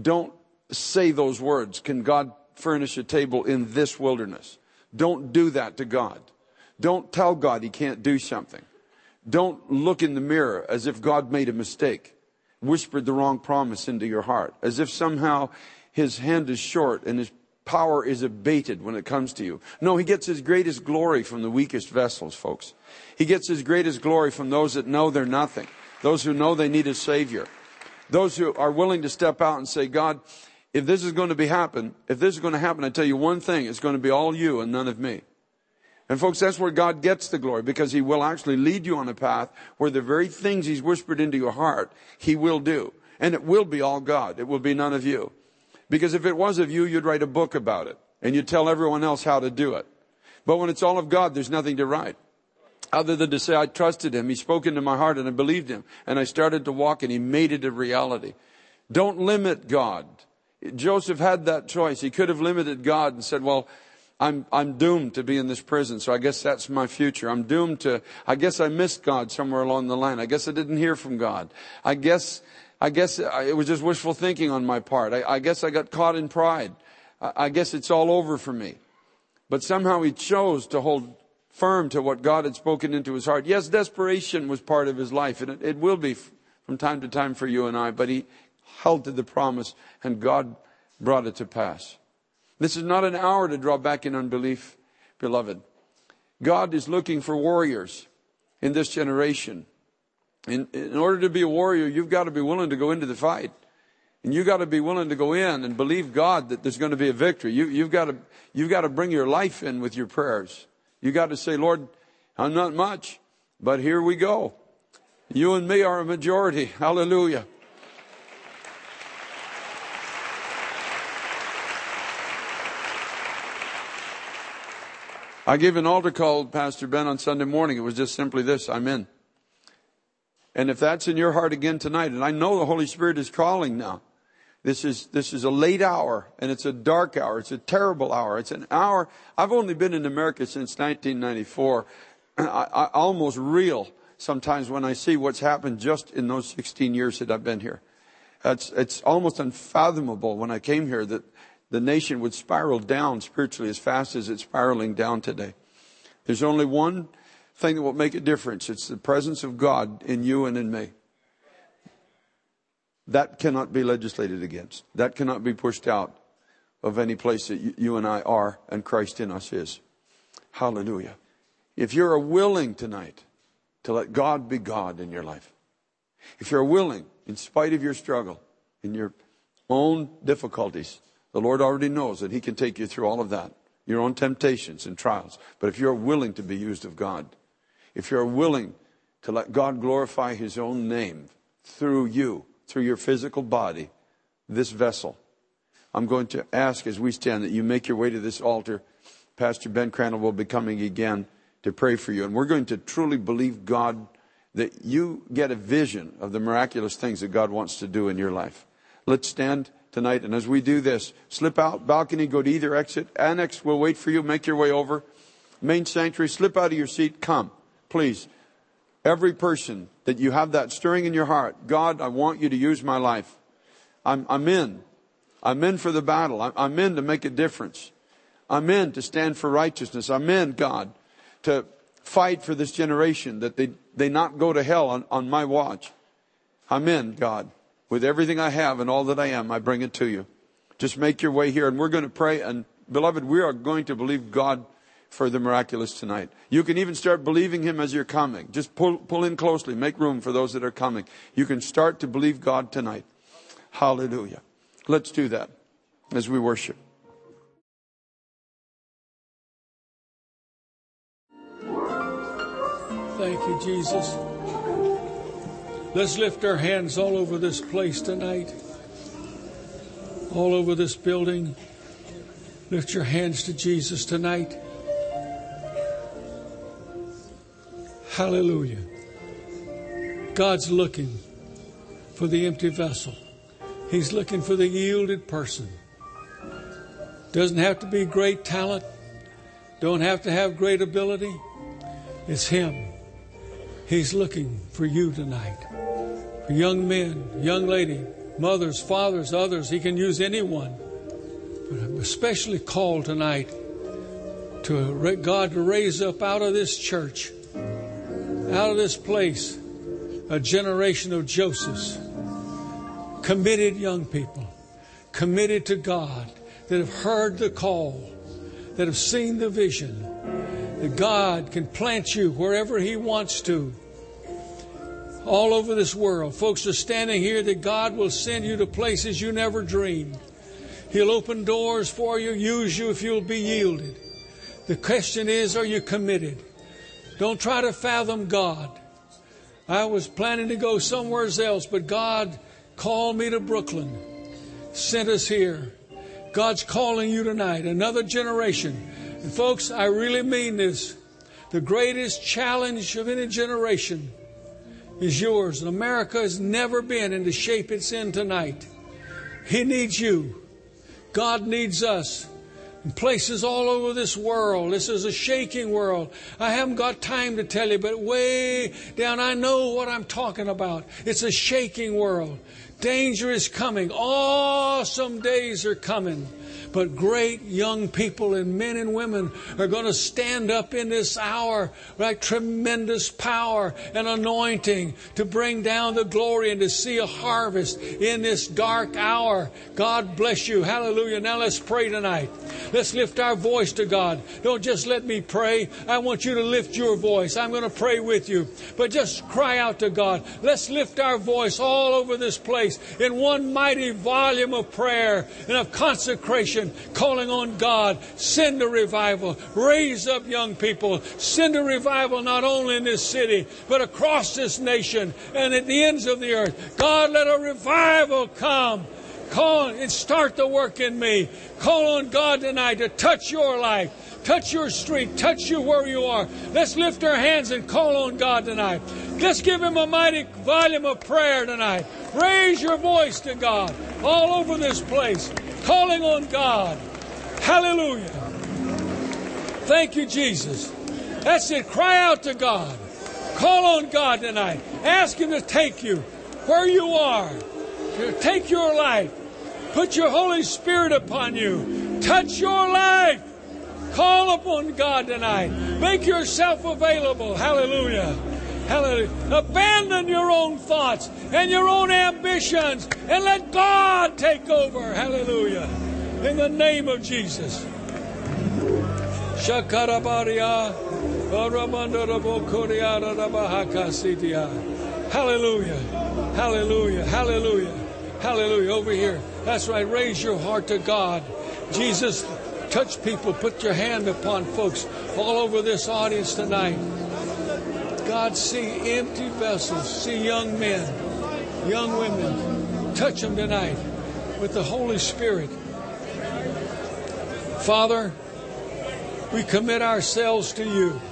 say those words. Can God furnish a table in this wilderness? Don't do that to God. Don't tell God he can't do something. Don't look in the mirror as if God made a mistake, whispered the wrong promise into your heart, as if somehow his hand is short and his power is abated when it comes to you. No, he gets his greatest glory from the weakest vessels, folks. He gets his greatest glory from those that know they're nothing, those who know they need a Savior, those who are willing to step out and say, God, if this is going to happen, I tell you one thing, it's going to be all you and none of me. And folks, that's where God gets the glory, because He will actually lead you on a path where the very things He's whispered into your heart, He will do. And it will be all God. It will be none of you. Because if it was of you, you'd write a book about it. And you'd tell everyone else how to do it. But when it's all of God, there's nothing to write. Other than to say, I trusted Him. He spoke into my heart and I believed Him. And I started to walk and He made it a reality. Don't limit God. Joseph had that choice. He could have limited God and said, well, I'm doomed to be in this prison, so I guess that's my future. I guess I missed God somewhere along the line. I guess I didn't hear from God. I guess it was just wishful thinking on my part. I guess I got caught in pride. I guess it's all over for me. But somehow he chose to hold firm to what God had spoken into his heart. Yes, desperation was part of his life, and it will be from time to time for you and I, but he held to the promise, and God brought it to pass. This is not an hour to draw back in unbelief, beloved. God is looking for warriors in this generation. In order to be a warrior, you've got to be willing to go into the fight. And you've got to be willing to go in and believe God that there's going to be a victory. You've got to bring your life in with your prayers. You've got to say, Lord, I'm not much, but here we go. You and me are a majority. Hallelujah. I gave an altar call, Pastor Ben, on Sunday morning. It was just simply this: I'm in. And if that's in your heart again tonight, and I know the Holy Spirit is calling now. This is a late hour, and it's a dark hour. It's a terrible hour. It's an hour. I've only been in America since 1994. I almost reel sometimes when I see what's happened just in those 16 years that I've been here. It's almost unfathomable when I came here that the nation would spiral down spiritually as fast as it's spiraling down today. There's only one thing that will make a difference. It's the presence of God in you and in me. That cannot be legislated against. That cannot be pushed out of any place that you and I are and Christ in us is. Hallelujah. If you're willing tonight to let God be God in your life, if you're willing, in spite of your struggle, in your own difficulties, the Lord already knows that He can take you through all of that, your own temptations and trials. But if you're willing to be used of God, if you're willing to let God glorify His own name through you, through your physical body, this vessel, I'm going to ask as we stand that you make your way to this altar. Pastor Ben Crandall will be coming again to pray for you. And we're going to truly believe God that you get a vision of the miraculous things that God wants to do in your life. Let's stand tonight, and as we do this, slip out balcony, go to either exit. Annex will wait for you. Make your way over. Main sanctuary, slip out of your seat. Come, please. Every person that you have that stirring in your heart, God, I want you to use my life. I'm in. I'm in for the battle. I'm in to make a difference. I'm in to stand for righteousness. I'm in, God, to fight for this generation, that they not go to hell on my watch. I'm in, God. With everything I have and all that I am, I bring it to you. Just make your way here, and we're going to pray. And beloved, we are going to believe God for the miraculous tonight. You can even start believing Him as you're coming. Just pull in closely. Make room for those that are coming. You can start to believe God tonight. Hallelujah. Let's do that as we worship. Thank you, Jesus. Let's lift our hands all over this place tonight. All over this building. Lift your hands to Jesus tonight. Hallelujah. God's looking for the empty vessel. He's looking for the yielded person. Doesn't have to be great talent. Don't have to have great ability. It's Him. He's looking for you tonight. For young men, young lady, mothers, fathers, others. He can use anyone. But I'm especially called tonight to God to raise up out of this church, out of this place, a generation of Josephs. Committed young people, committed to God, that have heard the call, that have seen the vision, that God can plant you wherever He wants to. All over this world, folks are standing here that God will send you to places you never dreamed. He'll open doors for you, use you if you'll be yielded. The question is, are you committed? Don't try to fathom God. I was planning to go somewhere else, but God called me to Brooklyn, sent us here. God's calling you tonight, another generation. And folks, I really mean this. The greatest challenge of any generation is yours. And America has never been in the shape it's in tonight. He needs you. God needs us. In places all over this world. This is a shaking world. I haven't got time to tell you, but way down, I know what I'm talking about. It's a shaking world. Danger is coming. Awesome days are coming. But great young people and men and women are going to stand up in this hour like tremendous power and anointing to bring down the glory and to see a harvest in this dark hour. God bless you. Hallelujah. Now let's pray tonight. Let's lift our voice to God. Don't just let me pray. I want you to lift your voice. I'm going to pray with you. But just cry out to God. Let's lift our voice all over this place in one mighty volume of prayer and of consecration, calling on God. Send a revival. Raise up young people. Send a revival not only in this city, but across this nation and at the ends of the earth. God, let a revival come. Call and start the work in me. Call on God tonight to touch your life, touch your street, touch you where you are. Let's lift our hands and call on God tonight. Let's give Him a mighty volume of prayer tonight. Raise your voice to God all over this place, calling on God. Hallelujah. Thank you, Jesus. That's it. Cry out to God. Call on God tonight. Ask Him to take you where you are, to take your life. Put your Holy Spirit upon you. Touch your life. Call upon God tonight. Make yourself available. Hallelujah. Hallelujah. Abandon your own thoughts and your own ambitions and let God take over. Hallelujah. In the name of Jesus. Hallelujah. Hallelujah. Hallelujah. Hallelujah. Over here. That's right. Raise your heart to God. Jesus, touch people. Put your hand upon folks all over this audience tonight. God, see empty vessels. See young men, young women. Touch them tonight with the Holy Spirit. Father, we commit ourselves to you.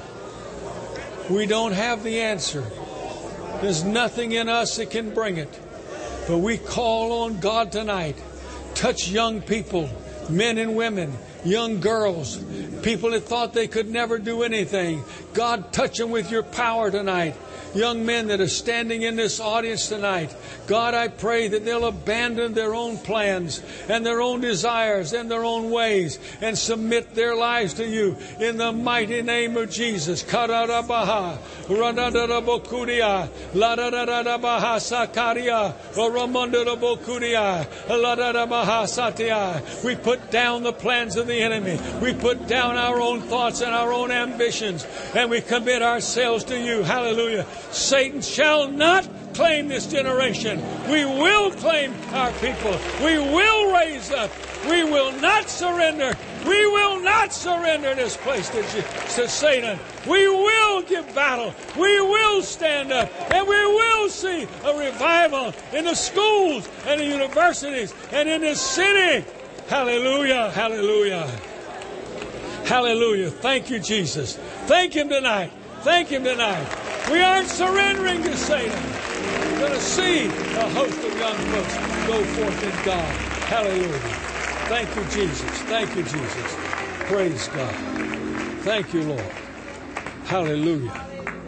We don't have the answer. There's nothing in us that can bring it. But we call on God tonight. Touch young people, men and women, young girls, people that thought they could never do anything. God, touch them with your power tonight. Young men that are standing in this audience tonight, God, I pray that they'll abandon their own plans and their own desires and their own ways and submit their lives to you in the mighty name of Jesus. Kararabaha, Radadarabokudia, Ladadarabaha Sakaria, Ramondarabokudia, Ladadabaha Satya. We put down the plans of the enemy. We put down our own thoughts and our own ambitions, and we commit ourselves to you. Hallelujah. Satan shall not claim this generation. We will claim our people. We will raise up. We will not surrender. We will not surrender this place to Satan. We will give battle. We will stand up. And we will see a revival in the schools and the universities and in this city. Hallelujah. Hallelujah. Hallelujah. Thank you, Jesus. Thank Him tonight. Thank Him tonight. We aren't surrendering to Satan. We're going to see a host of young folks go forth in God. Hallelujah. Thank you, Jesus. Thank you, Jesus. Praise God. Thank you, Lord. Hallelujah.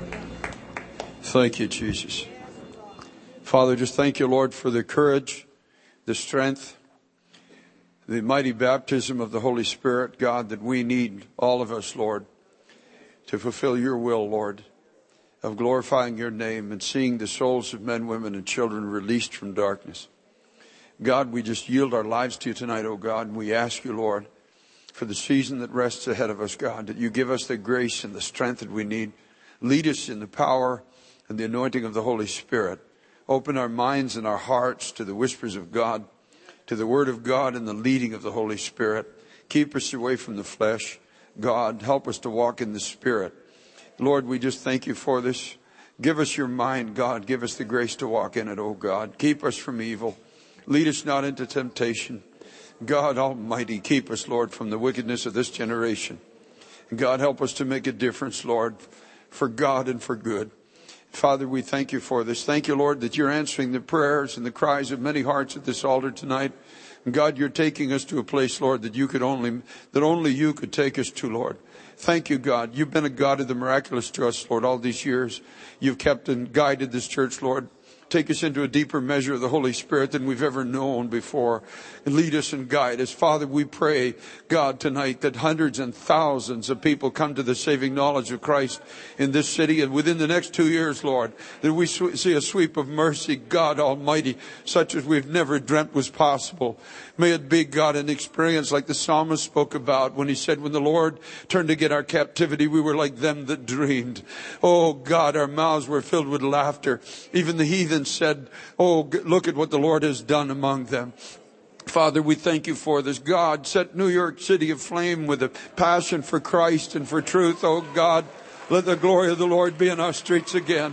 Thank you, Jesus. Father, just thank you, Lord, for the courage, the strength, the mighty baptism of the Holy Spirit, God, that we need, all of us, Lord, to fulfill your will, Lord, of glorifying your name and seeing the souls of men, women, and children released from darkness. God, we just yield our lives to you tonight, oh God, and we ask you, Lord, for the season that rests ahead of us, God, that you give us the grace and the strength that we need. Lead us in the power and the anointing of the Holy Spirit. Open our minds and our hearts to the whispers of God, to the Word of God and the leading of the Holy Spirit. Keep us away from the flesh. God. Help us to walk in the Spirit. Lord, we just thank you for this. Give us your mind, God. Give us the grace to walk in it, oh God. Keep us from evil. Lead us not into temptation. God Almighty, keep us, Lord, from the wickedness of this generation. God, help us to make a difference, Lord, for God and for good. Father, we thank you for this. Thank you, Lord, that you're answering the prayers and the cries of many hearts at this altar tonight. And God, you're taking us to a place, Lord, that only you could take us to, Lord. Thank you, God. You've been a God of the miraculous to us, Lord, all these years. You've kept and guided this church, Lord. Take us into a deeper measure of the Holy Spirit than we've ever known before. And lead us and guide us. Father, we pray, God, tonight that hundreds and thousands of people come to the saving knowledge of Christ in this city. And within the next 2 years, Lord, that we see a sweep of mercy, God Almighty, such as we've never dreamt was possible. May it be, God, an experience like the psalmist spoke about when he said, when the Lord turned to get our captivity, we were like them that dreamed. Oh, God, our mouths were filled with laughter. Even the heathen said, oh, look at what the Lord has done among them. Father, we thank you for this. God, set New York City aflame with a passion for Christ and for truth. Oh, God, let the glory of the Lord be in our streets again.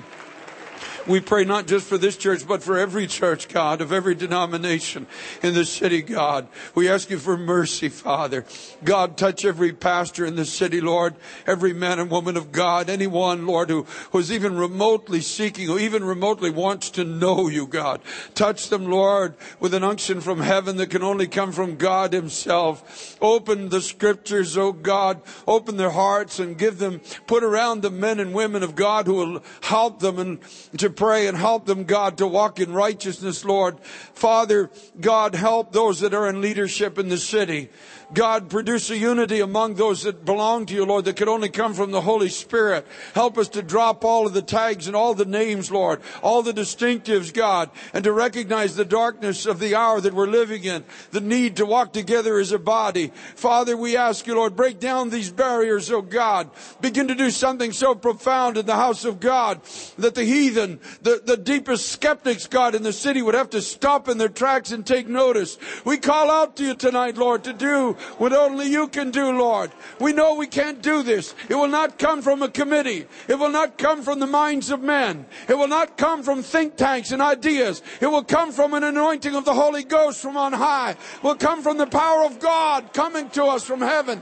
We pray not just for this church, but for every church, God, of every denomination in the city, God. We ask you for mercy, Father. God, touch every pastor in the city, Lord. Every man and woman of God. Anyone, Lord, who's even remotely seeking, who even remotely wants to know you, God. Touch them, Lord, with an unction from heaven that can only come from God himself. Open the scriptures, oh God. Open their hearts and put around the men and women of God who will help them and to pray and help them, God, to walk in righteousness, Lord. Father, God, help those that are in leadership in the city. God, produce a unity among those that belong to you, Lord, that could only come from the Holy Spirit. Help us to drop all of the tags and all the names, Lord, all the distinctives, God, and to recognize the darkness of the hour that we're living in, the need to walk together as a body. Father, we ask you, Lord, break down these barriers, oh God. Begin to do something so profound in the house of God that the heathen, the deepest skeptics, God, in the city would have to stop in their tracks and take notice. We call out to you tonight, Lord, to do what only you can do, Lord. We know we can't do this. It will not come from a committee. It will not come from the minds of men. It will not come from think tanks and ideas. It will come from an anointing of the Holy Ghost from on high. It will come from the power of God coming to us from heaven.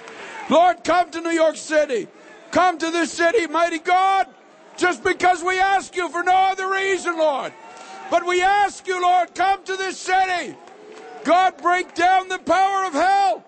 Lord, come to New York City. Come to this city, mighty God, just because we ask you for no other reason, Lord. But we ask you, Lord, come to this city. God, break down the power of hell.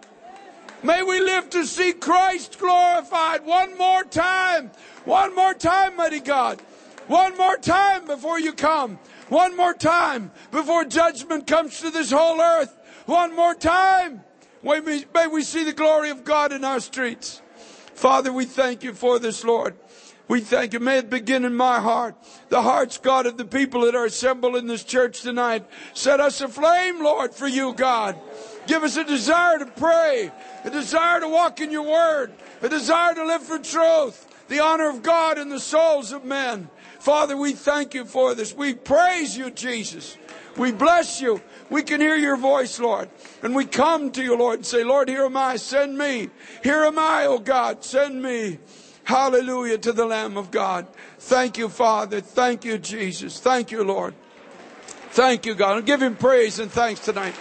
May we live to see Christ glorified one more time. One more time, mighty God. One more time before you come. One more time before judgment comes to this whole earth. One more time. May we see the glory of God in our streets. Father, we thank you for this, Lord. We thank you. May it begin in my heart. The hearts, God, of the people that are assembled in this church tonight. Set us aflame, Lord, for you, God. Give us a desire to pray, a desire to walk in your word, a desire to live for truth, the honor of God in the souls of men. Father, we thank you for this. We praise you, Jesus. We bless you. We can hear your voice, Lord. And we come to you, Lord, and say, Lord, here am I, send me. Here am I, oh God, send me. Hallelujah to the Lamb of God. Thank you, Father. Thank you, Jesus. Thank you, Lord. Thank you, God. And give him praise and thanks tonight.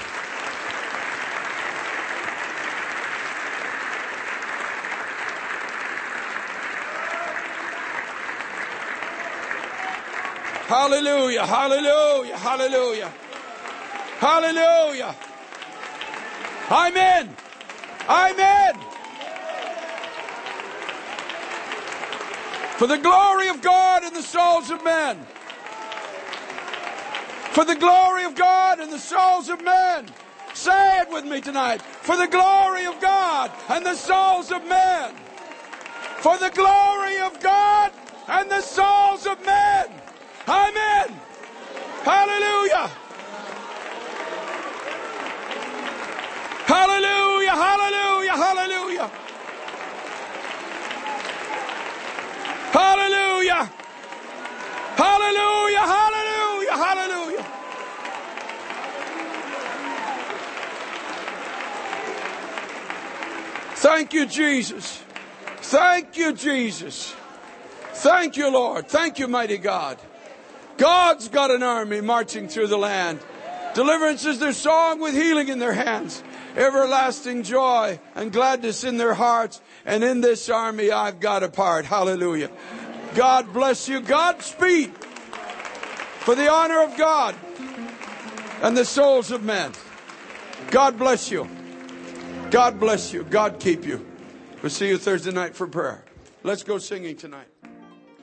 Hallelujah, hallelujah, hallelujah. Hallelujah. Amen. Amen. For the glory of God in the souls of men. For the glory of God in the souls of men. Say it with me tonight. For the glory of God and the souls of men. For the glory of God and the souls of men. Amen. Hallelujah. Hallelujah, hallelujah, hallelujah. Hallelujah. Hallelujah, hallelujah, hallelujah. Thank you, Jesus. Thank you, Jesus. Thank you, Lord. Thank you, mighty God. God's got an army marching through the land. Deliverance is their song with healing in their hands. Everlasting joy and gladness in their hearts. And in this army I've got a part. Hallelujah. God bless you. Godspeed. For the honor of God and the souls of men. God bless you. God bless you. God keep you. We'll see you Thursday night for prayer. Let's go singing tonight.